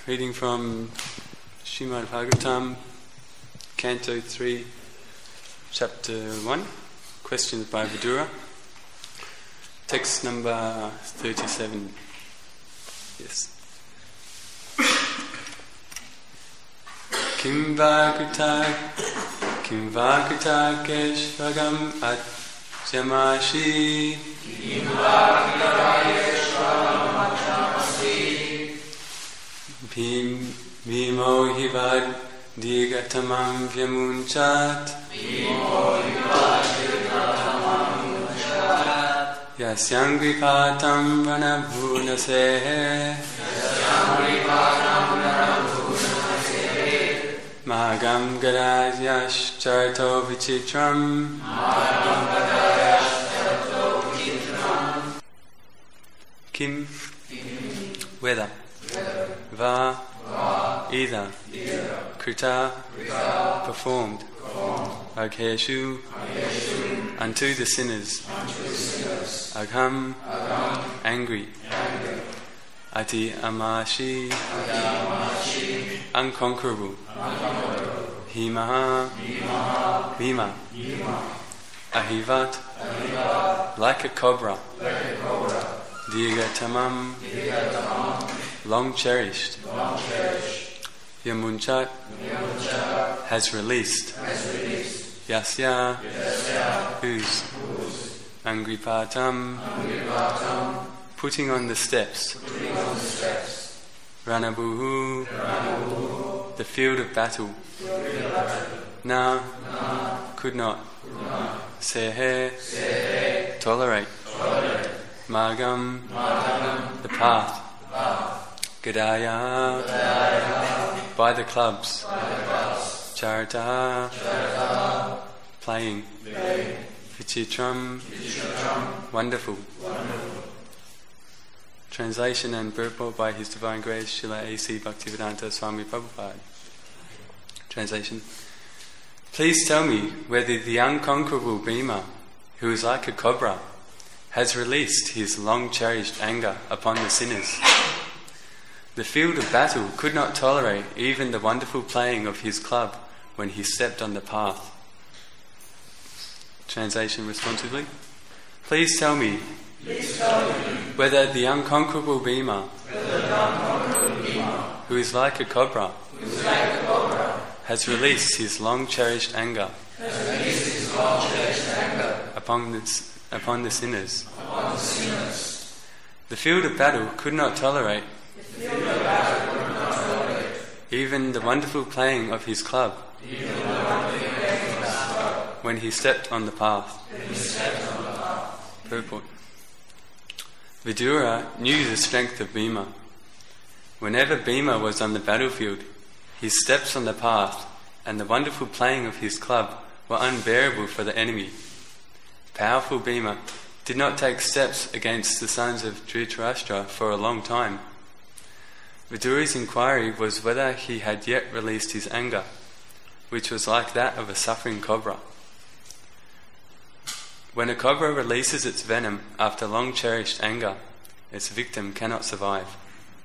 Reading from Srimad Bhagavatam, Canto 3, Chapter 1, Questions by Vidura. Text number 37. Yes. Kim Vakuta Keshvagam Ajamashi Kim Vakuta Keshvagam Ajamashi Bhimo Hivad Digatamam Vyamunchat Yasyangripatam Ranabhunasehe Mahagam Gadadyash Charto Vichitram Kim Whether Va Either Krita Performed Agheshu Unto the sinners Agham Angry Ati Amashi Unconquerable Himaha Bhima Ahivat Like a cobra Digatamam Long cherished Yamunchat has released Yasya whose Angripatam putting on the steps Ranabhuhu the field of battle Na could not Sehe tolerate Magam the path Gadaya by the clubs Charita playing Vichitram wonderful. Translation and purport by His Divine Grace Srila A.C. Bhaktivedanta Swami Prabhupada. Translation. Please tell me whether the unconquerable Bhima, who is like a cobra, has released his long-cherished anger upon the sinners. The field of battle could not tolerate even the wonderful playing of his club when he stepped on the path. Translation responsively. Please tell me whether the unconquerable Bhima, who is like a cobra, has released his long-cherished anger upon the sinners. The field of battle could not tolerate even the wonderful playing of his club when he stepped on the path. Purport. Vidura knew the strength of Bhima. Whenever Bhima was on the battlefield, his steps on the path and the wonderful playing of his club were unbearable for the enemy. Powerful Bhima did not take steps against the sons of Dhritarashtra for a long time. Vidura's inquiry was whether he had yet released his anger, which was like that of a suffering cobra. When a cobra releases its venom after long-cherished anger, its victim cannot survive.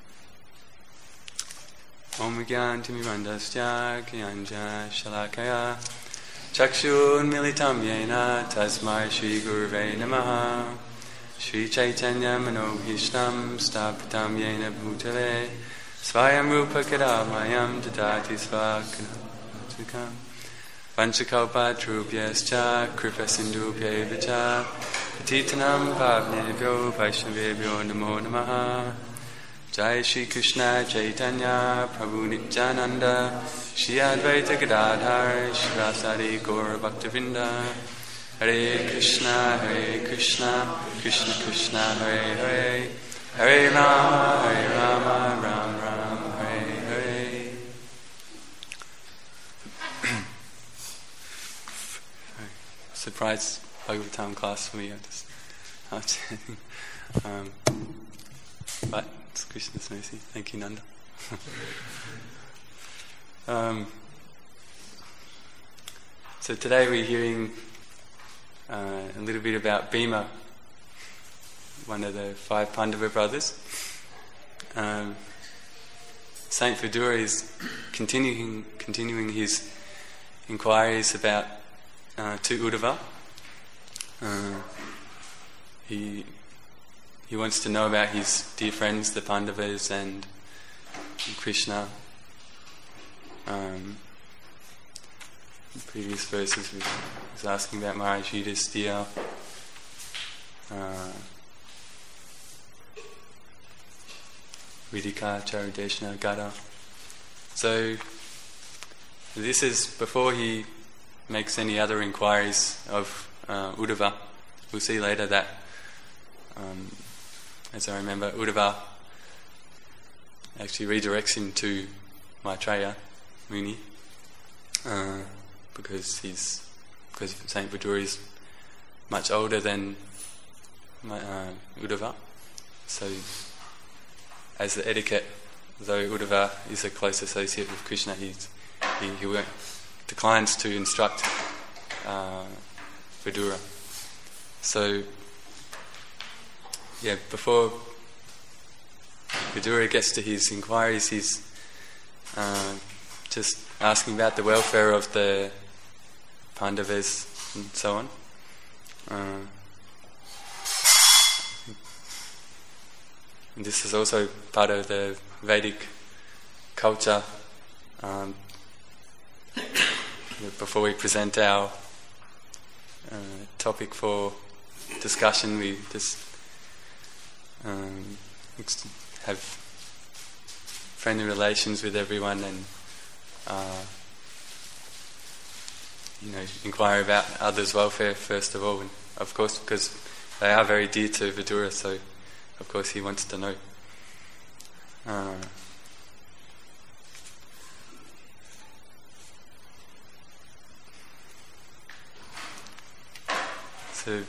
Om Gyantimirandasya Gyanja Shalakaya Chakshun Militam Yena Tasmai Shri Guruve Namaha Shri Chaitanya Manohishtam Stapitam Yena Bhutale Svayam Rupa Kadamayam Dadati Svakam Vanchakalpa Trubhyascha Kripa Sindhubhya Vicha Patitanam Pavnebhyo Vaishnavebhyo Namo Namaha Jai Shri Krishna Chaitanya Prabhu Nityananda Shri Advaita Gadadhar Shri Rasari Gaura Bhaktavinda Hare Krishna Krishna Krishna Hare Hare Hare Rama Rama Rama Hare Hare. Surprise Bhagavatam class for me. But it's Krishna's mercy. Thank you, Nanda. So today we're hearing a little bit about Bhima, one of the 5 Pandava brothers. Saint Vidura is continuing his inquiries about to Uddhava. He wants to know about his dear friends, the Pandavas, and Krishna. In previous verses, he was asking about Maharaj Yudhisthira. Vidika, Charadeshna, Gada. So this is before he makes any other inquiries of Uddhava. We'll see later that, as I remember, Uddhava actually redirects him to Maitreya Muni because Saint Vidura is much older than Uddhava. So, as the etiquette, though Uddhava is a close associate with Krishna, he declines to instruct Vidura. So, before Vidura gets to his inquiries, he's just asking about the welfare of the Pandavas and so on. And this is also part of the Vedic culture. Before we present our topic for discussion, we just have friendly relations with everyone and inquire about others' welfare first of all, and of course because they are very dear to Vidura, so of course he wants to know. So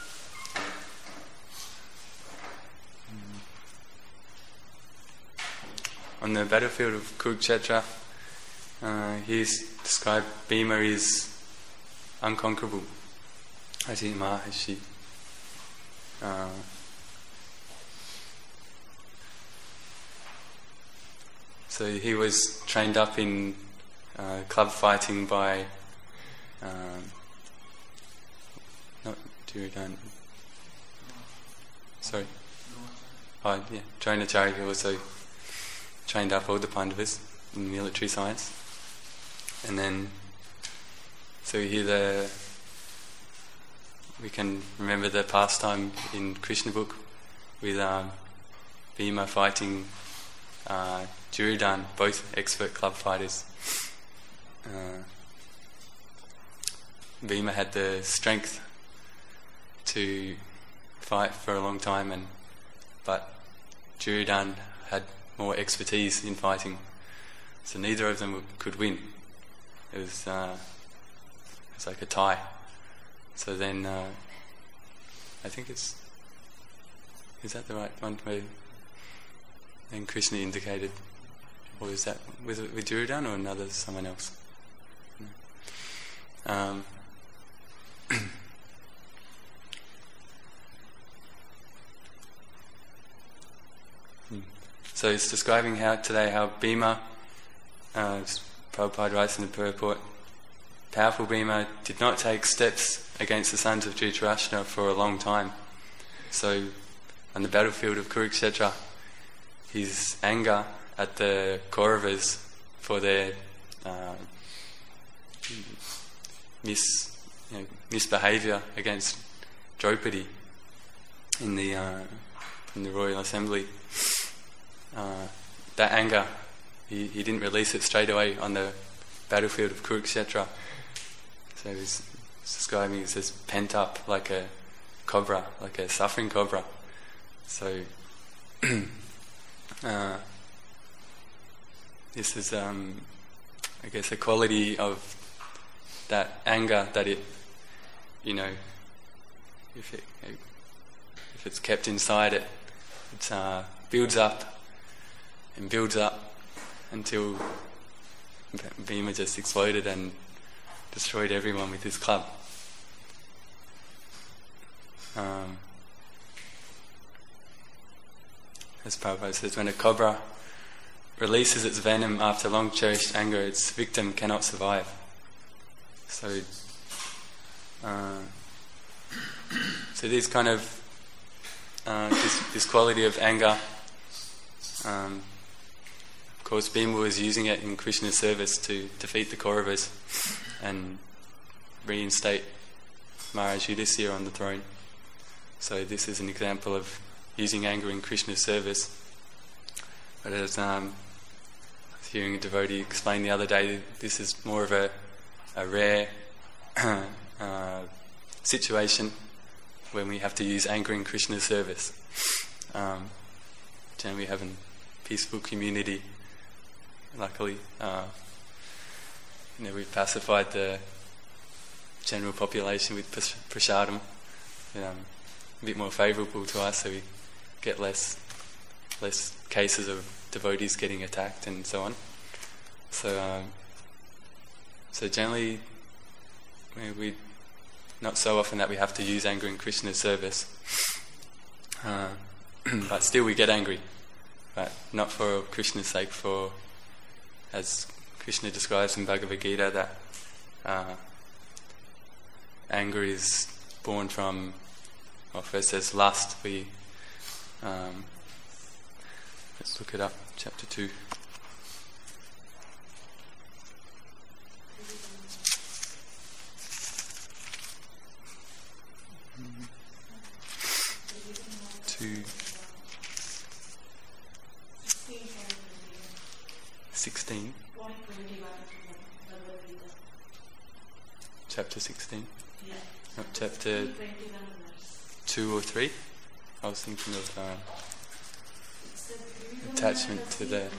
on the battlefield of Kurukshetra, he's described Bhima is unconquerable. Ajit Maharshi. So he was trained up in club fighting by not Duryodhana. Sorry. Dronacharya, who also trained up all the Pandavas in military science. And then, so here we can remember the pastime in Krishna book with Bhima fighting Duryodhana, both expert club fighters. Bhima had the strength to fight for a long time, but Duryodhana had more expertise in fighting, so neither of them could win. It was like a tie. So then, I think is that the right one where then Krishna indicated, or is that with Duryodhana or someone else? So it's describing how Bhima, Prabhupada writes in the purport, powerful Bhima did not take steps against the sons of Dhritarashtra for a long time. So on the battlefield of Kurukshetra, his anger at the Kauravas for their misbehaviour against Draupadi in the royal assembly, that anger, he didn't release it straight away on the battlefield of Kurukshetra. So he's describing it as pent up like a cobra, like a suffering cobra. So this is, I guess, a quality of that anger that it, if it's kept inside it builds up and builds up until Bhima just exploded and destroyed everyone with his club. As Prabhupada says, when a cobra releases its venom after long cherished anger, its victim cannot survive. So this kind of this quality of anger, of course Bhima was using it in Krishna's service to defeat the Kauravas and reinstate Maharaj Yudhisthira on the throne. So this is an example of using anger in Krishna's service. But as I was hearing a devotee explain the other day, this is more of a rare situation when we have to use anger in Krishna's service. Generally we have a peaceful community, luckily. We've pacified the general population with prasadam, a bit more favourable to us, so we get less cases of devotees getting attacked and so on. So generally, we not so often that we have to use anger in Krishna's service, but still we get angry, but not for Krishna's sake. For, as Krishna describes in Bhagavad Gita, that anger is born from, first there's lust. Let's look it up, chapter 2. Chapter 16? Yeah. Not chapter 2 or 3? I was thinking of attachment to the...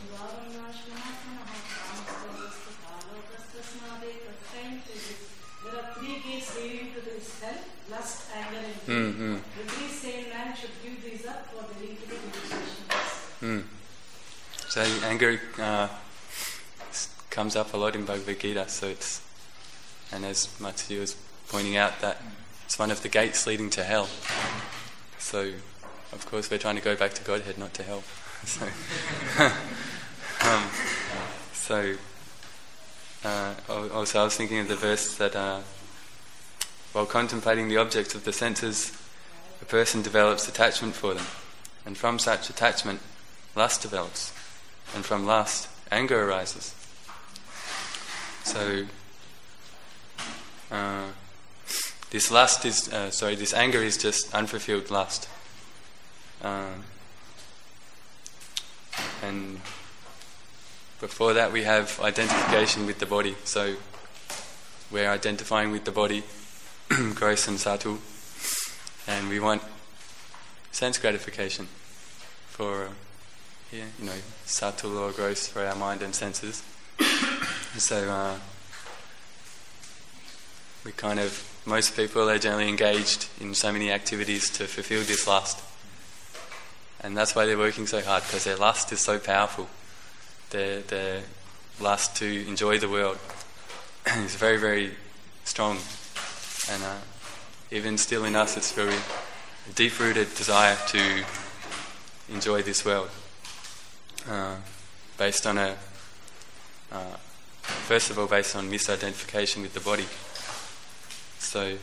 There are 3 gates leading to this hell: lust, anger and fear. Every sane man should give these up for the link to the initiation. So anger comes up a lot in Bhagavad Gita, and as Matsuji was pointing out, that it's one of the gates leading to hell. So, of course, we're trying to go back to Godhead, not to hell. Also I was thinking of the verse that while contemplating the objects of the senses, a person develops attachment for them, and from such attachment, lust develops, and from lust, anger arises. So, this anger is just unfulfilled lust, and before that we have identification with the body. So we're identifying with the body, gross and subtle, and we want sense gratification for subtle or gross for our mind and senses. So most people are generally engaged in so many activities to fulfill this lust, and that's why they're working so hard, because their lust is so powerful. Their lust to enjoy the world is very, very strong, and even still in us, it's very deep-rooted desire to enjoy this world, based on first of all based on misidentification with the body. So,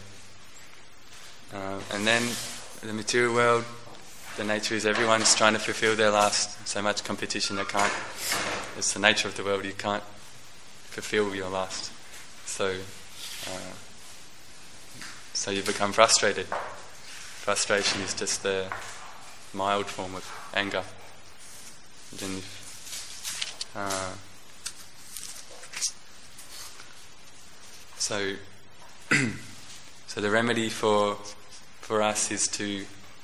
and then the material world, the nature is everyone's trying to fulfill their lust. So much competition, they can't. It's the nature of the world. You can't fulfill your lust. So you become frustrated. Frustration is just the mild form of anger. And then, so the remedy for us is to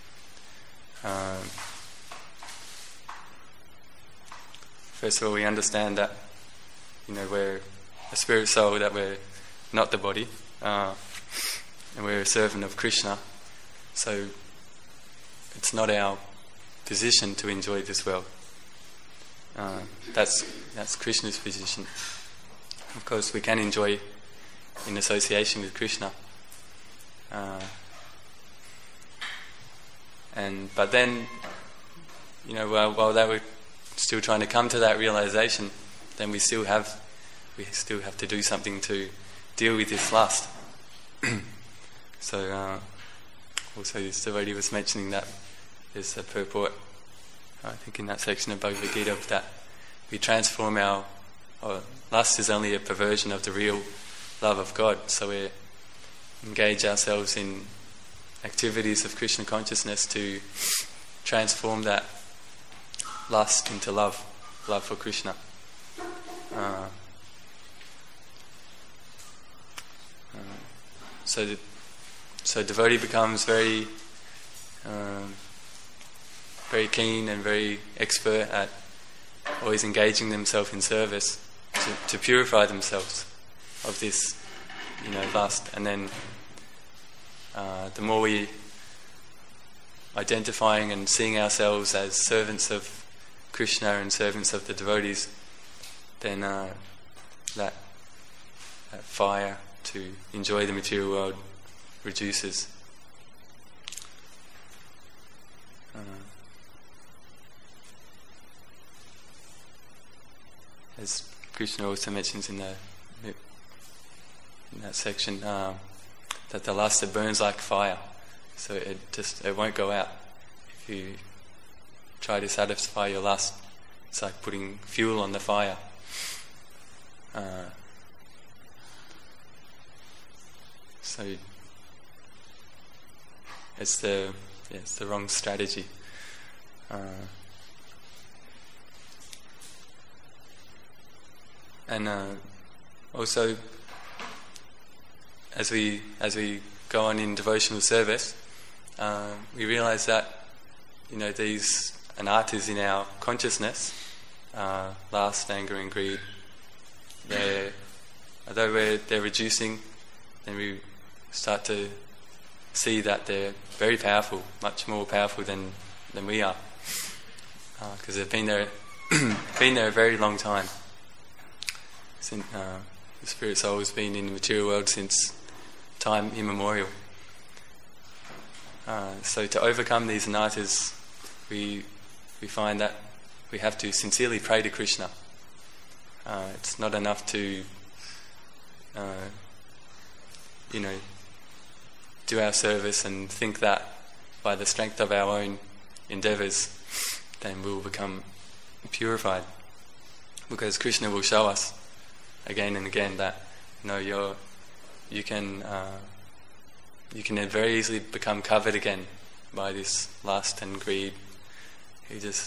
first of all, we understand that we're a spirit soul, that we're not the body, and we're a servant of Krishna. So it's not our position to enjoy this world. That's Krishna's position. Of course, we can enjoy in association with Krishna, but then, while that would still trying to come to that realization, then we still have to do something to deal with this lust. So also this devotee was mentioning that there's a purport, I think in that section of Bhagavad Gita, that we transform our lust is only a perversion of the real love of God. So we engage ourselves in activities of Krishna consciousness to transform that lust into love for Krishna. So devotee becomes very keen and very expert at always engaging themselves in service to purify themselves of this, lust. And then the more we identifying and seeing ourselves as servants of Krishna and servants of the devotees, then that fire to enjoy the material world reduces. As Krishna also mentions in that section, that the lust, it burns like fire, so it won't go out. If you try to satisfy your lust, it's like putting fuel on the fire. So it's the wrong strategy. And also, as we go on in devotional service, we realise that these anarthas in our consciousness, lust, anger, and greed, although they're reducing, then we start to see that they're very powerful, much more powerful than we are, because they've been there a very long time. Since, the spirit soul has been in the material world since time immemorial. So to overcome these anarthas, we find that we have to sincerely pray to Krishna. It's not enough to do our service and think that by the strength of our own endeavours then we'll become purified, because Krishna will show us again and again that you can very easily become covered again by this lust and greed. It's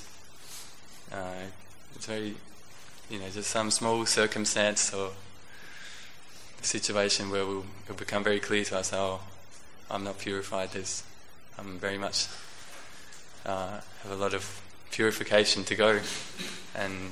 very, just some small circumstance or situation where it'll become very clear to us, I'm not purified. I'm very much have a lot of purification to go, and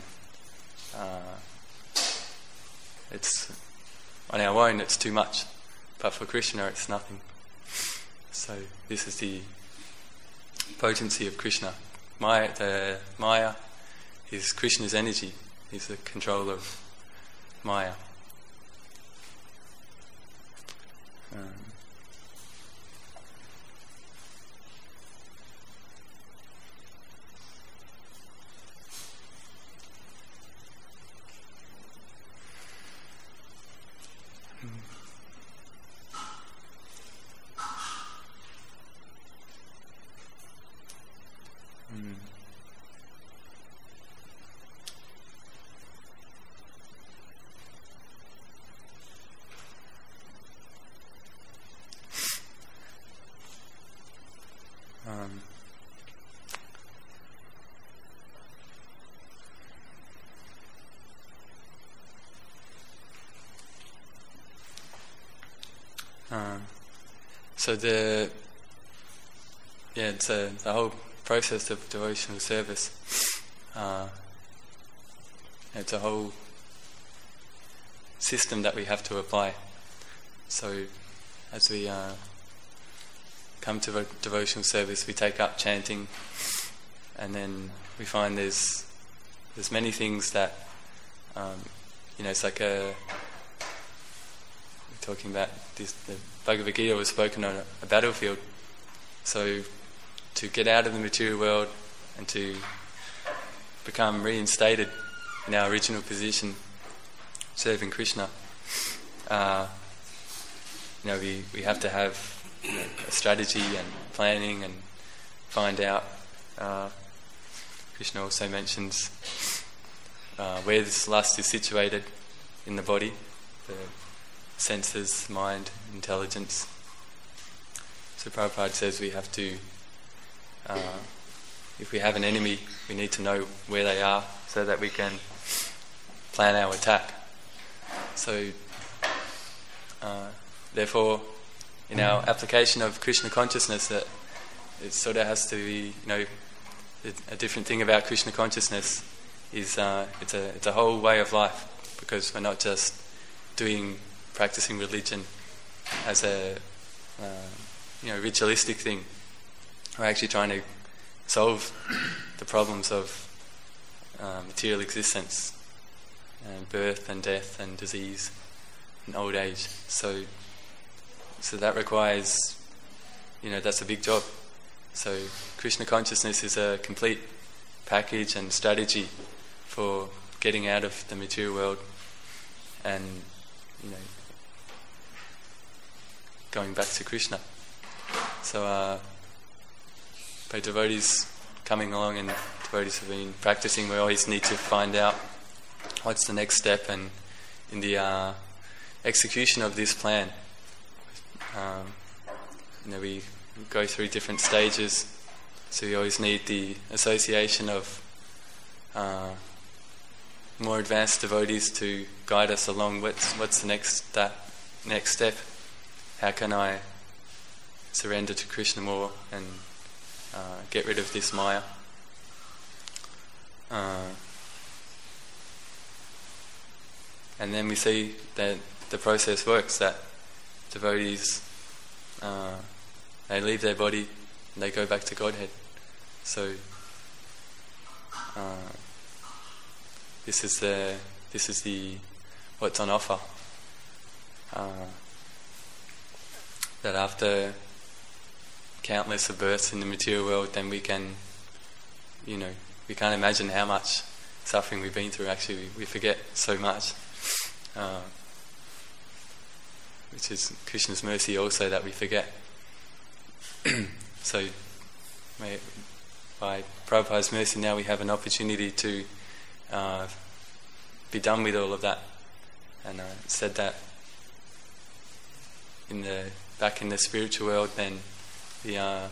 it's on our own it's too much, but for Krishna it's nothing. So this is the potency of Krishna. The Maya is Krishna's energy. He's the controller of Maya. So the whole process of devotional service. It's a whole system that we have to apply. So as we come to devotional service, we take up chanting, and then we find there's many things that it's like we're talking about this. The Bhagavad Gita was spoken on a battlefield. So to get out of the material world and to become reinstated in our original position, serving Krishna, we have to have a strategy and planning and find out. Krishna also mentions where this lust is situated in the body, the senses, mind, intelligence. So Prabhupada says we have to, if we have an enemy, we need to know where they are so that we can plan our attack. So, therefore, in our application of Krishna consciousness, that it sort of has to be, a different thing about Krishna consciousness is it's a whole way of life, because we're not just practicing religion as a ritualistic thing. We're actually trying to solve the problems of material existence, and birth and death and disease and old age. So that requires, that's a big job. So Krishna consciousness is a complete package and strategy for getting out of the material world and, going back to Krishna. So by devotees coming along and devotees have been practicing, we always need to find out what's the next step, and in the execution of this plan, we go through different stages. So we always need the association of more advanced devotees to guide us along. What's the next step? How can I surrender to Krishna more and get rid of this Maya? And then we see that the process works, that devotees, they leave their body and they go back to Godhead. So this is the what's on offer. That after countless of births in the material world, then we can, we can't imagine how much suffering we've been through. Actually, we forget so much. Which is Krishna's mercy also, that we forget. So by Prabhupada's mercy now we have an opportunity to be done with all of that. And said that back in the spiritual world, then the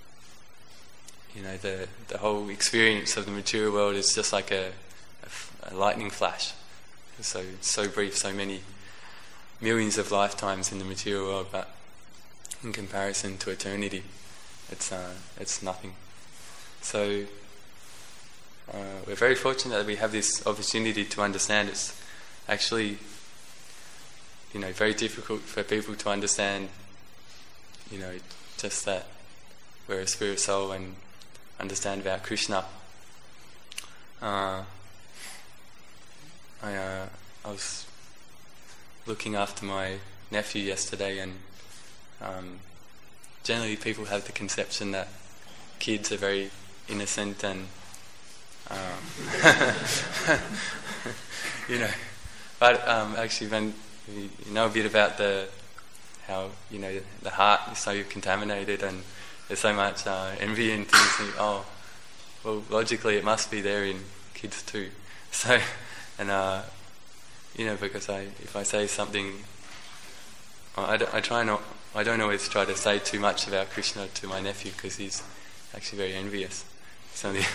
whole experience of the material world is just like a lightning flash. So brief, so many millions of lifetimes in the material world, but in comparison to eternity, it's nothing. So we're very fortunate that we have this opportunity to understand. It's actually, very difficult for people to understand, just that we're a spirit soul and understand about Krishna. I was looking after my nephew yesterday, and generally people have the conception that kids are very innocent and but actually when you know a bit about how the heart is so contaminated and there's so much envy and things, well, logically it must be there in kids too. So, and because if I say something, I don't always try to say too much about Krishna to my nephew, because he's actually very envious. He's only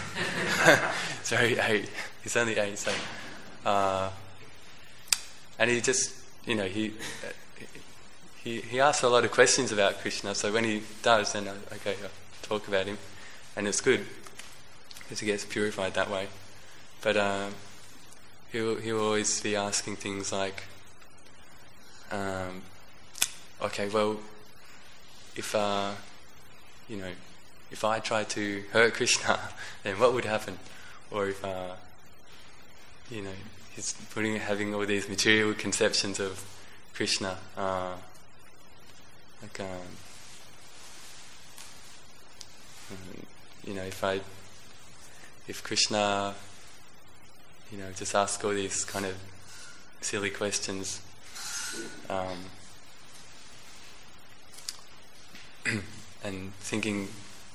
he's only 8, so and he just he asks a lot of questions about Krishna. So when he does, then I talk about him, and it's good because he gets purified that way. But he'll always be asking things like, okay, well, if I try to hurt Krishna, then what would happen? Or if he's having all these material conceptions of Krishna, if Krishna just ask all these kind of silly questions. And thinking,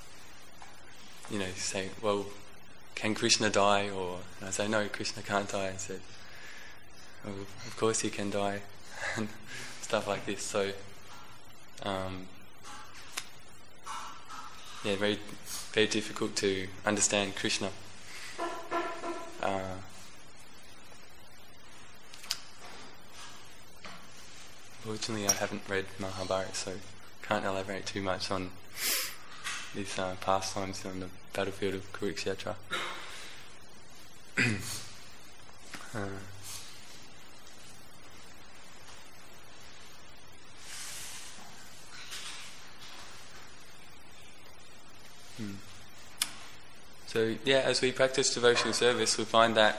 say, well, can Krishna die? And I say, no, Krishna can't die. I said, well, of course he can die. And stuff like this. So, very, very difficult to understand Krishna. Fortunately, I haven't read Mahabharata, so can't elaborate too much on these pastimes on the battlefield of Kurukshetra. So as we practice devotional service, we find that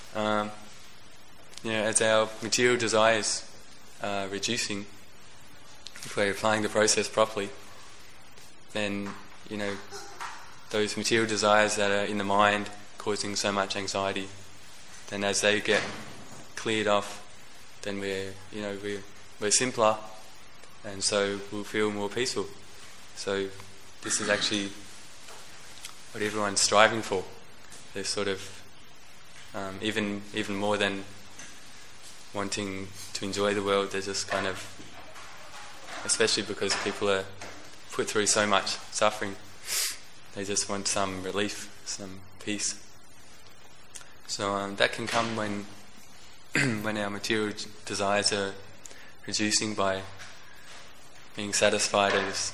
as our material desires are reducing, if we're applying the process properly, then those material desires that are in the mind causing so much anxiety, then as they get cleared off, then we're simpler, and so we'll feel more peaceful. So this is actually what everyone's striving for. They're sort of even more than wanting to enjoy the world, they're just kind of, especially because people are put through so much suffering, they just want some relief, some peace. So that can come when our material desires are reducing by being satisfied as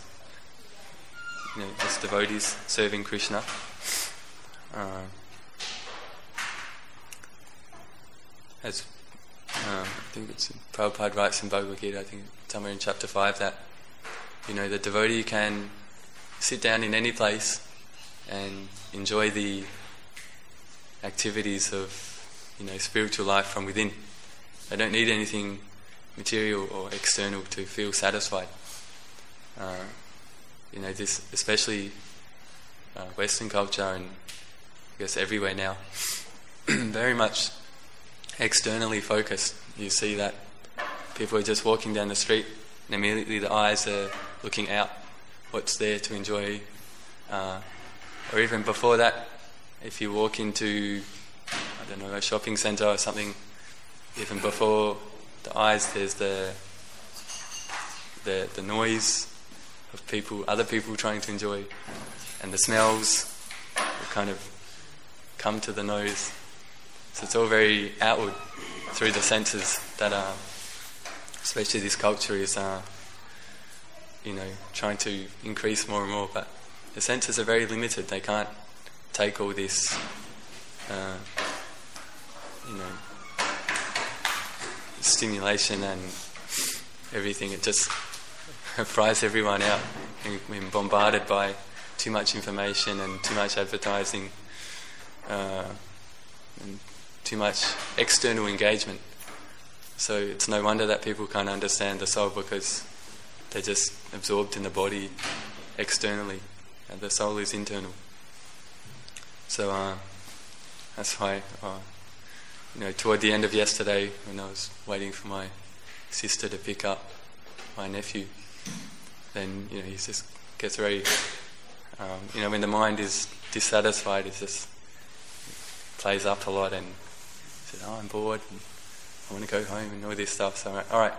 devotees serving Krishna. As I think it's Prabhupada writes in Bhagavad Gita, I think somewhere in chapter 5, that the devotee can sit down in any place and enjoy the activities of spiritual life from within. They don't need anything material or external to feel satisfied. This, especially Western culture, and I guess everywhere now, very much externally focused. You see that people are just walking down the street and immediately the eyes are looking out, what's there to enjoy, or even before that, if you walk into a shopping centre or something, even before the eyes there's the noise of other people trying to enjoy, and the smells will kind of come to the nose. So it's all very outward through the senses that especially this culture is trying to increase more and more, but the senses are very limited. They can't take all this stimulation and everything. It just fries everyone out. We're bombarded by too much information and too much advertising and too much external engagement. So it's no wonder that people can't understand the soul, because they're just absorbed in the body externally, and the soul is internal. So that's why toward the end of yesterday, when I was waiting for my sister to pick up my nephew, then he just gets very when the mind is dissatisfied, it just plays up a lot and says, I'm bored and I want to go home and all this stuff. So I'm like, alright,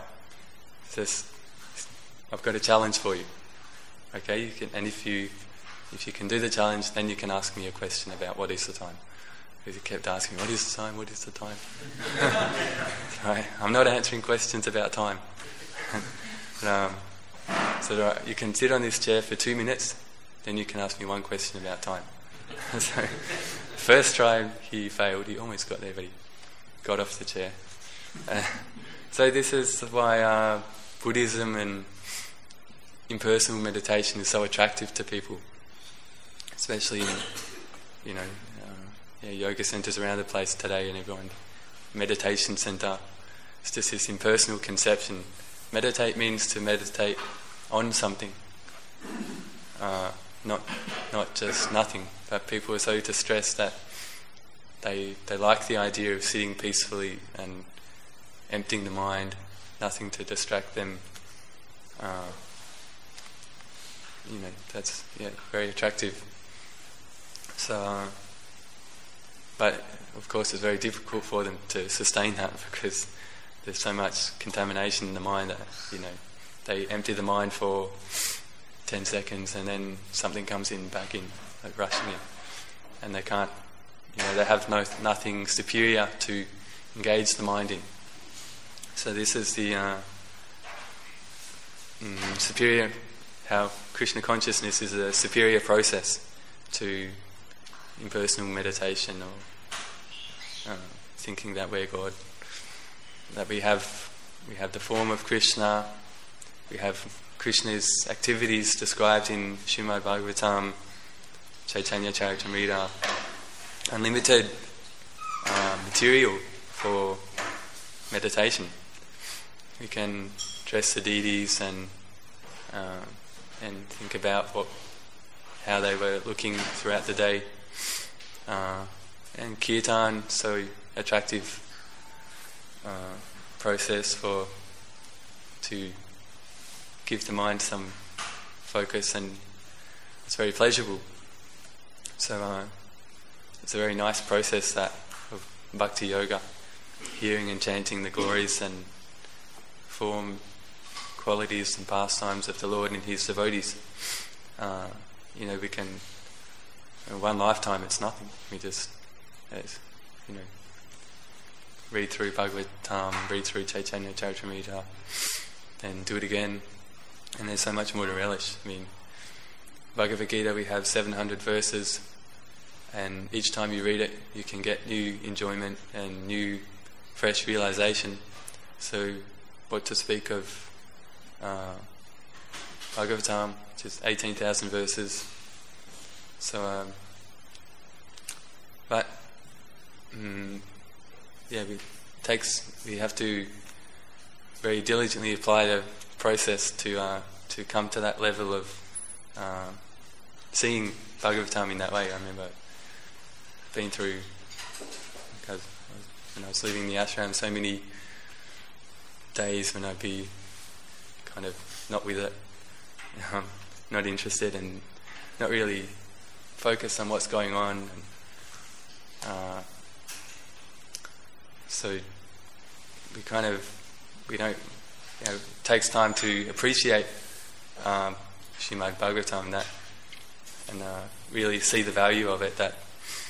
I've got a challenge for you. Okay, you can, and if you can do the challenge, then you can ask me a question about what is the time. Because he kept asking me, what is the time, what is the time? Right, I'm not answering questions about time. So you can sit on this chair for 2 minutes, then you can ask me one question about time. So first try he failed, he almost got there, but he got off the chair. So this is why Buddhism and impersonal meditation is so attractive to people, especially in yoga centres around the place today, and everyone meditation centre. It's just this impersonal conception. Meditate means to meditate on something, not just nothing. But people are so distressed that they like the idea of sitting peacefully and emptying the mind, nothing to distract them. That's very attractive. So, but of course it's very difficult for them to sustain that because there's so much contamination in the mind that, they empty the mind for 10 seconds and then something comes back in, like rushing in. And they can't, they have nothing superior to engage the mind in. So this is the superior, how Krishna consciousness is a superior process to impersonal meditation or thinking that we're God. That we have the form of Krishna, we have Krishna's activities described in Srimad Bhagavatam, Chaitanya Charitamrita, unlimited material for meditation. We can dress the deities and think about how they were looking throughout the day. And kirtan, so attractive process to give the mind some focus, and it's very pleasurable. So it's a very nice process of bhakti yoga, hearing and chanting the glories and form, qualities and pastimes of the Lord and His devotees. We can, in one lifetime it's nothing. We just, read through Bhagavatam, read through Chaitanya Charitamrita, then do it again, and there's so much more to relish. Bhagavad Gita, we have 700 verses, and each time you read it you can get new enjoyment and new fresh realization. So what to speak of Bhagavatam, which is 18,000 verses. So we have to very diligently apply the process to come to that level of seeing Bhagavatam in that way. I remember being through, because when I was leaving the ashram, so many days when I'd be kind of not with it, not interested and not really focused on what's going on. So we don't, it takes time to appreciate Srimad Bhagavatam and really see the value of it, that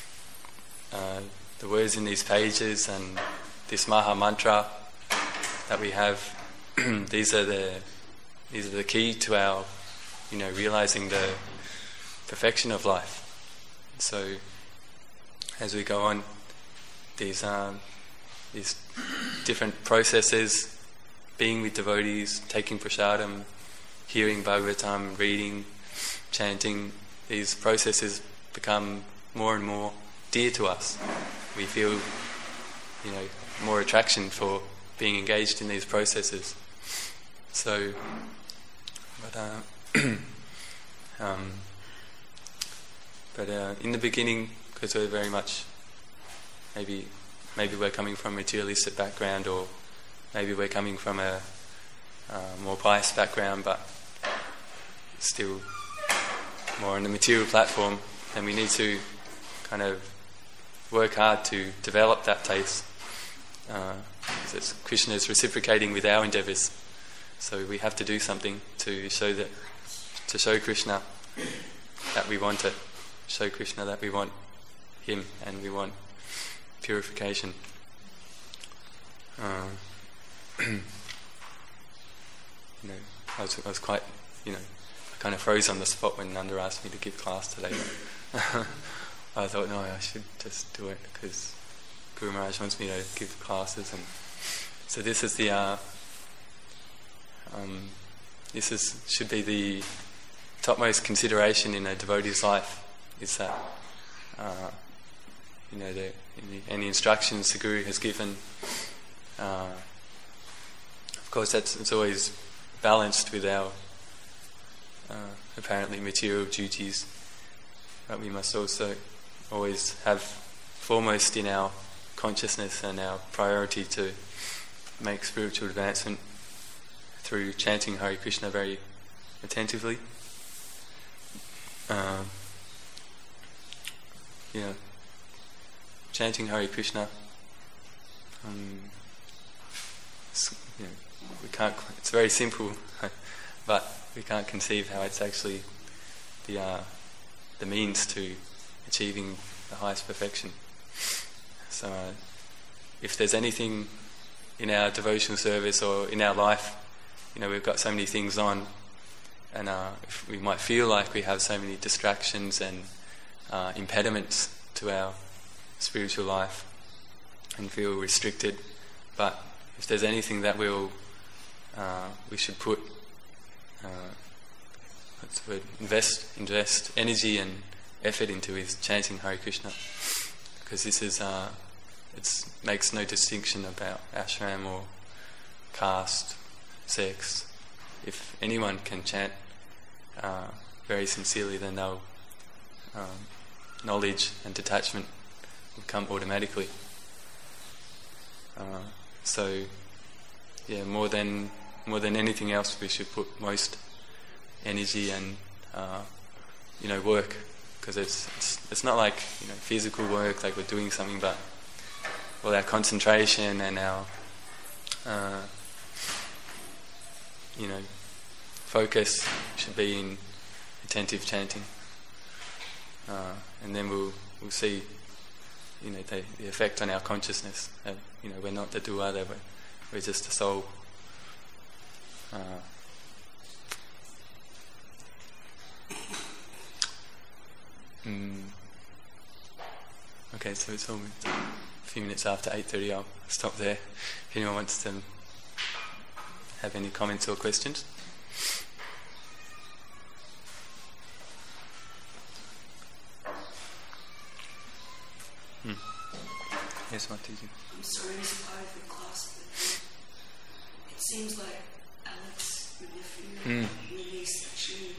the words in these pages and this Maha Mantra that we have, these are the key to our, realizing the perfection of life. So as we go on, these different processes, being with devotees, taking prasadam, hearing Bhagavatam, reading, chanting, these processes become more and more dear to us. We feel, more attraction for being engaged in these processes. So, but in the beginning, because we're very much, maybe we're coming from a materialistic background, or maybe we're coming from a more pious background, but still more on the material platform, and we need to kind of work hard to develop that taste. Because Krishna is reciprocating with our endeavours, so we have to do something to show Krishna that we want it, show Krishna that we want Him and we want purification. I was quite, I kind of froze on the spot when Nanda asked me to give class today. I thought, no, I should just do it because Guru Maharaj wants me to give classes. And so this is the should be the topmost consideration in a devotee's life, is that any instructions the Guru has given, of course it's always balanced with our apparently material duties, but we must also always have foremost in our consciousness and our priority to make spiritual advancement through chanting Hare Krishna very attentively. Chanting Hare Krishna. We can't. It's very simple, but we can't conceive how it's actually the means to achieving the highest perfection. So, if there's anything in our devotional service or in our life, we've got so many things on, and if we might feel like we have so many distractions and impediments to our spiritual life and feel restricted, but if there's anything that we should put invest energy and effort into is chanting Hare Krishna, because this is it makes no distinction about ashram or caste, sex. If anyone can chant very sincerely, then they'll knowledge and detachment will come automatically. More than anything else, we should put most energy and work, because it's not like physical work, like we're doing something, but all our concentration and our focus should be in attentive chanting, and then we'll see the effect on our consciousness. We're not the duada, but we're just the soul. Okay, so it's almost a few minutes after 8:30. I'll stop there. If anyone wants to have any comments or questions. Yes, what did you? I'm sorry to be part of your class, but it seems like Alex, your nephew, released actually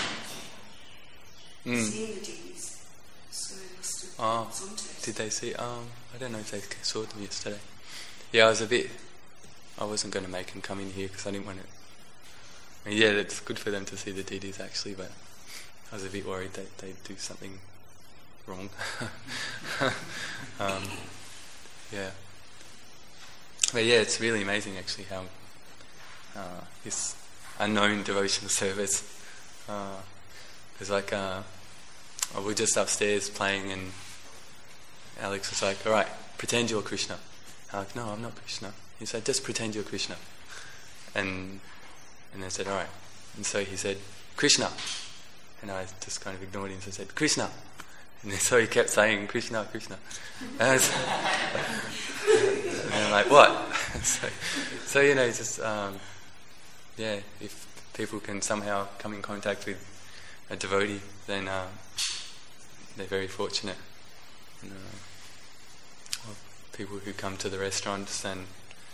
seeing the deities, so it must have some taste. Did they see? I don't know if they saw them yesterday. Yeah, I wasn't going to make them come in here because I didn't want it. It's good for them to see the deities actually, but I was a bit worried that they'd do something wrong. But it's really amazing actually how this unknown devotional service, because we're just upstairs playing and Alex was like, alright, pretend you're Krishna. I'm like, no, I'm not Krishna. He said, just pretend you're Krishna. And I said, alright. And so he said, Krishna. And I just kind of ignored him, so I said, Krishna. And so he kept saying, Krishna, Krishna. And I'm like, what? so just, if people can somehow come in contact with a devotee, then they're very fortunate. And, people who come to the restaurants, and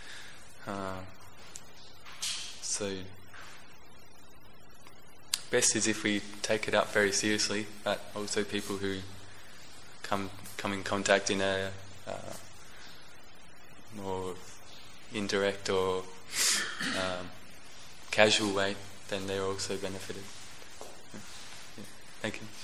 so best is if we take it up very seriously, but also people who come in contact in a more indirect or casual way, then they're also benefited. Thank you.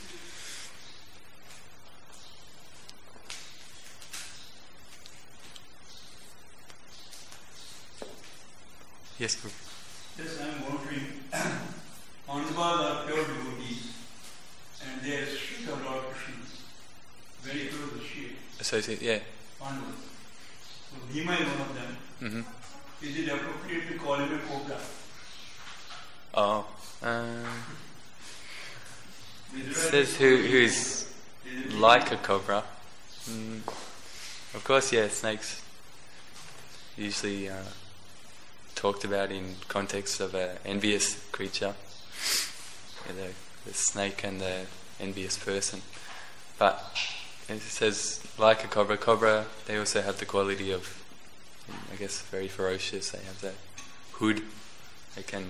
Yes, Guru. Yes, I am wondering, Anubhava are pure devotees, and they are Sri of Lord Krishna, very close to Sri. Associate, yeah. Pandavas. So Bhima is one of them. Mm-hmm. Is it appropriate to call him a cobra? It says who's like a cobra. Of course, snakes usually talked about in context of an envious creature, the snake and the envious person. But it says like a cobra. Cobra, they also have the quality of, I guess, very ferocious. They have that hood. They can,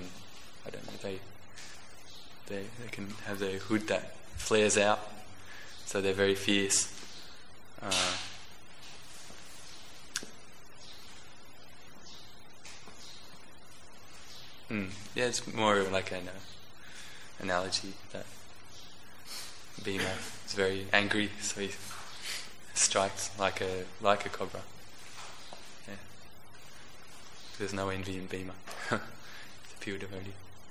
they can have their hood that flares out, so they're very fierce. Yeah, it's more like an analogy that Bhima is very angry, so he strikes like a cobra. Yeah. There's no envy in Bhima. He's a pure devotee.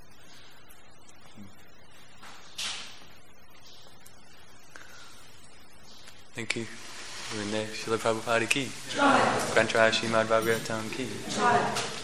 Thank you. We're in there. Srila Prabhupada ki. Granth Rahas Srimad Bhagavatam ki.